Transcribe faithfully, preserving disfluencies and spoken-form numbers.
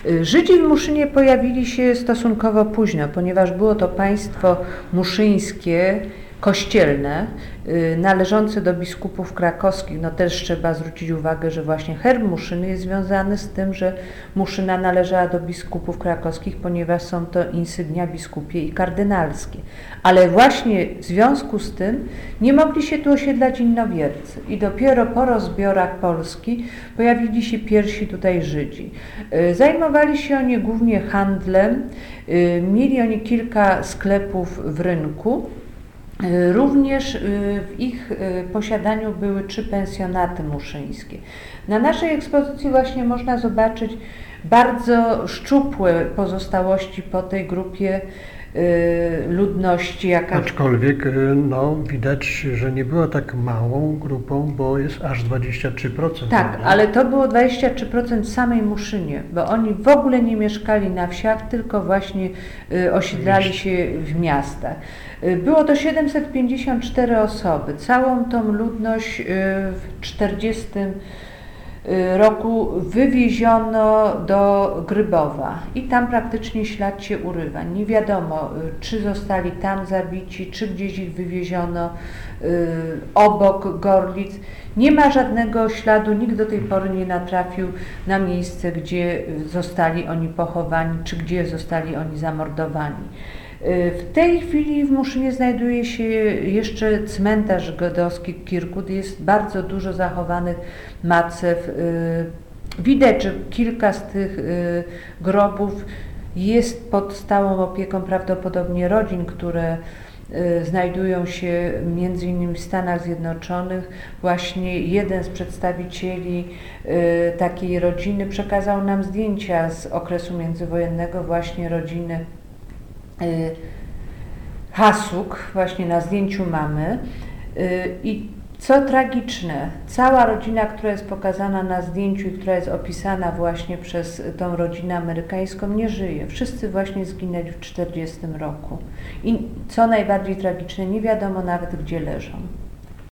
Żydzi w Muszynie pojawili się stosunkowo późno, ponieważ było to państwo muszyńskie, kościelne, należące do biskupów krakowskich. No też trzeba zwrócić uwagę, że właśnie herb Muszyny jest związany z tym, że Muszyna należała do biskupów krakowskich, ponieważ są to insygnia biskupie i kardynalskie. Ale właśnie w związku z tym nie mogli się tu osiedlać innowiercy i dopiero po rozbiorach Polski pojawili się pierwsi tutaj Żydzi. Zajmowali się oni głównie handlem, mieli oni kilka sklepów w rynku. Również w ich posiadaniu były trzy pensjonaty muszyńskie. Na naszej ekspozycji właśnie można zobaczyć bardzo szczupłe pozostałości po tej grupie ludności. Jaka... Aczkolwiek no, widać, że nie była tak małą grupą, bo jest aż dwadzieścia trzy procent. Tak, prawda? ale to było dwadzieścia trzy procent w samej Muszynie, bo oni w ogóle nie mieszkali na wsiach, tylko właśnie y, osiedlali się w miastach. Y, było to siedemset pięćdziesiąt cztery osoby. Całą tą ludność y, w czterdziestym roku wywieziono do Grybowa i tam praktycznie ślad się urywa. Nie wiadomo, czy zostali tam zabici, czy gdzieś ich wywieziono y, obok Gorlic. Nie ma żadnego śladu, nikt do tej pory nie natrafił na miejsce, gdzie zostali oni pochowani, czy gdzie zostali oni zamordowani. W tej chwili w Muszynie znajduje się jeszcze cmentarz żydowski Kirkut. Jest bardzo dużo zachowanych macew. Widać, że kilka z tych grobów jest pod stałą opieką prawdopodobnie rodzin, które znajdują się między innymi w Stanach Zjednoczonych. Właśnie jeden z przedstawicieli takiej rodziny przekazał nam zdjęcia z okresu międzywojennego, właśnie rodziny Hasuk, właśnie na zdjęciu mamy. I co tragiczne, cała rodzina, która jest pokazana na zdjęciu i która jest opisana właśnie przez tą rodzinę amerykańską, nie żyje. Wszyscy właśnie zginęli w tysiąc dziewięćset czterdziestym roku. I co najbardziej tragiczne, nie wiadomo nawet, gdzie leżą.